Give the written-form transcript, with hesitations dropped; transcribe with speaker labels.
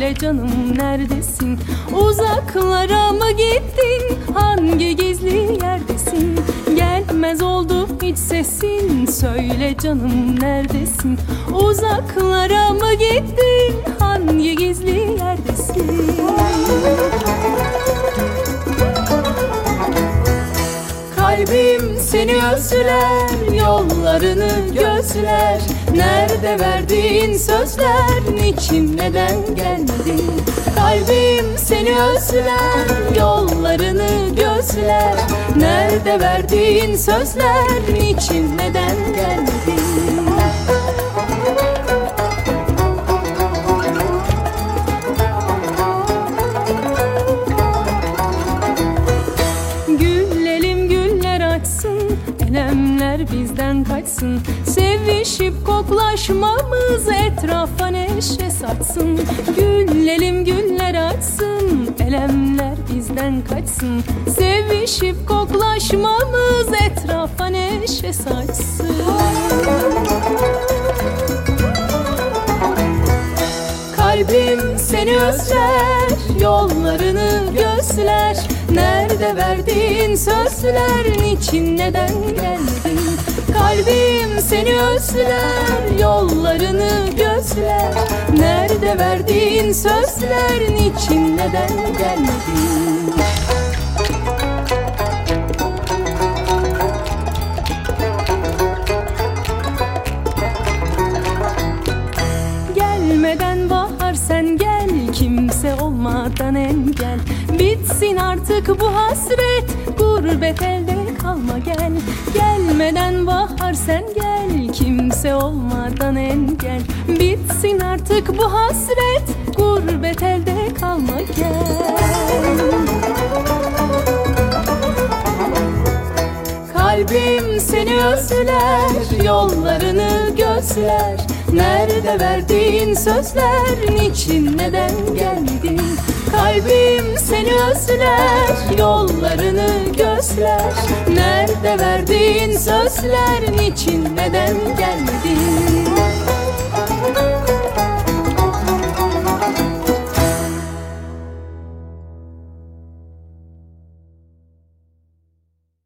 Speaker 1: Söyle canım neredesin? Uzaklara mı gittin? Hangi gizli yerdesin? Gelmez oldu hiç sesin. Söyle canım neredesin? Uzaklara mı gittin? Hangi gizli yerdesin? Kalbim seni özler, yollarını gözler. Nerede verdiğin sözler, niçin neden gelmedin? Kalbim seni özler, yollarını gözler. Nerede verdiğin sözler, niçin neden gelmedin? Elemler bizden kaçsın, sevişip koklaşmamız etrafa neşe saçsın. Gülelim güller açsın, elemler bizden kaçsın, sevişip koklaşmamız etrafa neşe saçsın. Kalbim seni özler, yollarını gözler. Nerede verdiğin sözler, niçin neden gelmedin? Kalbim seni özler, yollarını gözler. Nerede verdiğin sözler, niçin neden gelmedin? Gelmeden bahar sen gel, kimse olmadan engel. Bitsin artık bu hasret, gurbet elde kalma gel. Gelmeden bahar sen gel, kimse olmadan engel. Bitsin artık bu hasret, gurbet elde kalma gel. Kalbim seni özler, yollarını gözler. Nerede verdiğin sözler, niçin neden gelmedin? Kalbim seni özler, yollarını gözler. Nerede verdiğin sözler, niçin neden gelmedin?